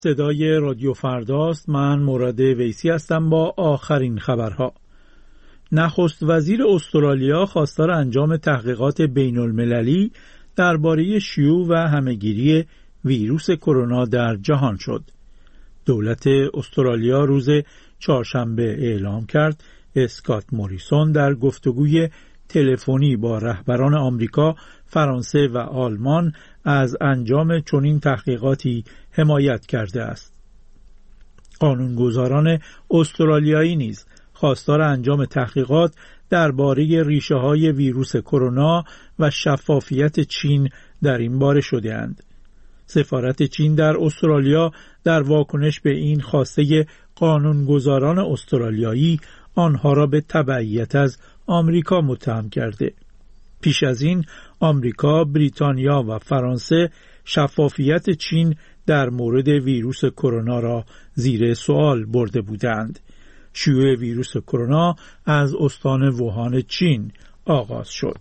صدای رادیو فرداست. من مراد ویسی هستم با آخرین خبرها. نخست وزیر استرالیا خواستار انجام تحقیقات بین المللی درباره شیوع و همهگیری ویروس کرونا در جهان شد. دولت استرالیا روز چهارشنبه اعلام کرد اسکات موریسون در گفتگوی تلفنی با رهبران آمریکا، فرانسه و آلمان از انجام چنین تحقیقاتی حمایت کرده است. قانونگذاران استرالیایی نیز خواستار انجام تحقیقات درباره ریشه‌های ویروس کرونا و شفافیت چین در این باره شده‌اند. سفارت چین در استرالیا در واکنش به این خواسته قانونگذاران استرالیایی آنها را به تبعیت از آمریکا متهم کرده. پیش از این آمریکا، بریتانیا و فرانسه شفافیت چین در مورد ویروس کرونا را زیر سوال برده بودند. شیوع ویروس کرونا از استان ووهان چین آغاز شد.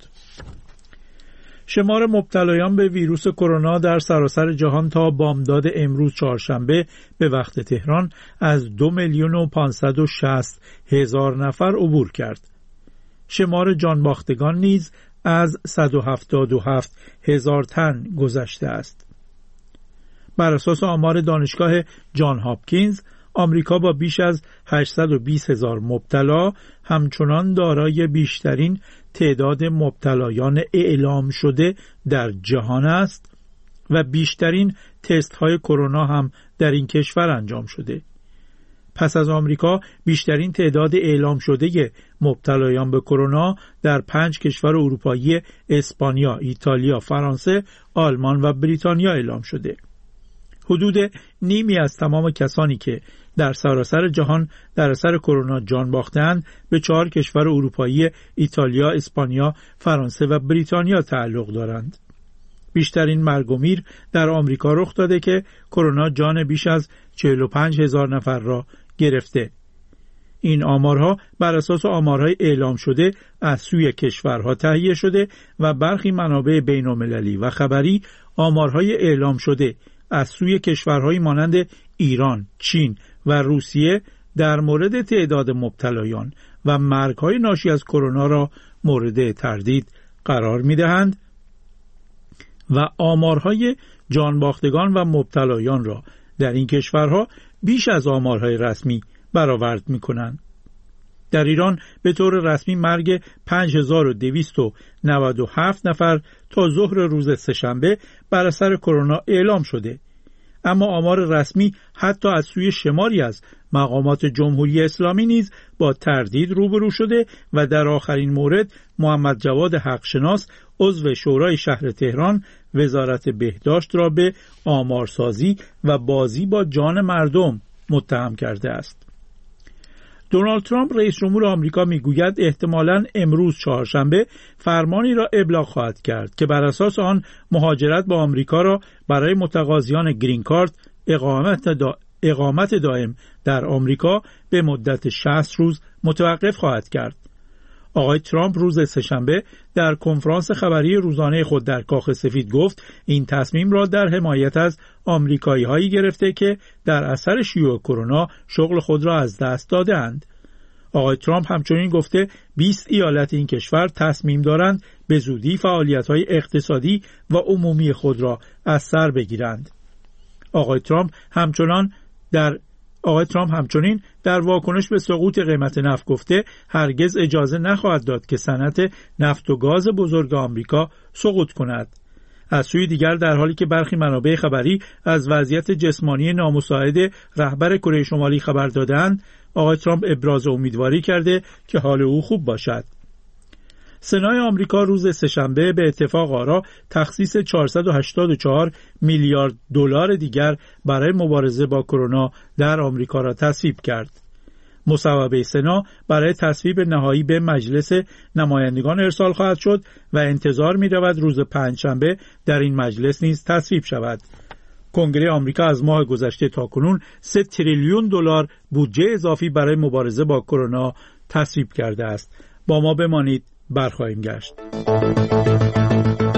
شمار مبتلایان به ویروس کرونا در سراسر جهان تا بامداد امروز چهارشنبه به وقت تهران از 2,560,000 نفر عبور کرد. شمار جانباختگان نیز از 177,000 تن گذشته است. بر اساس آمار دانشگاه جان هاپکینز، آمریکا با بیش از 820,000 مبتلا همچنان دارای بیشترین تعداد مبتلایان اعلام شده در جهان است و بیشترین تست های کرونا هم در این کشور انجام شده. پس از آمریکا بیشترین تعداد اعلام شده مبتلایان به کرونا در 5 کشور اروپایی اسپانیا، ایتالیا، فرانسه، آلمان و بریتانیا اعلام شده. حدود نیمی از تمام کسانی که در سراسر جهان در اثر کرونا جان باختند به 4 کشور اروپایی ایتالیا، اسپانیا، فرانسه و بریتانیا تعلق دارند. بیشترین مرگ و میر در آمریکا رخ داده که کرونا جان بیش از 45,000 نفر را گرفته. این آمارها بر اساس آمارهای اعلام شده از سوی کشورها تهیه شده و برخی منابع بین‌المللی و خبری آمارهای اعلام شده از سوی کشورهایی مانند ایران، چین و روسیه در مورد تعداد مبتلایان و مرگ‌های ناشی از کرونا را مورد تردید قرار می‌دهند و آمارهای جانباختگان و مبتلایان را در این کشورها بیش از آمارهای رسمی برآورد می‌کنند. در ایران به طور رسمی مرگ 5297 نفر تا ظهر روز سه‌شنبه بر اثر کرونا اعلام شده، اما آمار رسمی حتی از سوی شماری از مقامات جمهوری اسلامی نیز با تردید روبرو شده و در آخرین مورد محمد جواد حقشناس عضو شورای شهر تهران وزارت بهداشت را به آمارسازی و بازی با جان مردم متهم کرده است. دونالد ترامپ رئیس جمهور آمریکا میگوید احتمالاً امروز چهارشنبه فرمانی را ابلاغ خواهد کرد که بر اساس آن مهاجرت به آمریکا را برای متقاضیان گرین کارت اقامت دائم در آمریکا به مدت 60 روز متوقف خواهد کرد. آقای ترامپ روز سه‌شنبه در کنفرانس خبری روزانه خود در کاخ سفید گفت این تصمیم را در حمایت از آمریکایی‌هایی گرفته که در اثر شیوع کرونا شغل خود را از دست داده‌اند. آقای ترامپ همچنین گفته 20 ایالت این کشور تصمیم دارند به زودی فعالیت‌های اقتصادی و عمومی خود را از سر بگیرند. آقای ترامپ همچنین در واکنش به سقوط قیمت نفت گفته هرگز اجازه نخواهد داد که صنعت نفت و گاز بزرگ آمریکا سقوط کند. از سوی دیگر در حالی که برخی منابع خبری از وضعیت جسمانی نامساعد رهبر کره شمالی خبر دادند، آقای ترامپ ابراز امیدواری کرده که حال او خوب باشد. سنای آمریکا روز سه‌شنبه به اتفاق آرا تخصیص 484 میلیارد دلار دیگر برای مبارزه با کرونا در آمریکا را تصویب کرد. مصوبه سنا برای تصویب نهایی به مجلس نمایندگان ارسال خواهد شد و انتظار می‌رود روز پنجشنبه در این مجلس نیز تصویب شود. کنگره آمریکا از ماه گذشته تاکنون 3 تریلیون دلار بودجه اضافی برای مبارزه با کرونا تصویب کرده است. با ما بمانید، برخواهیم گشت.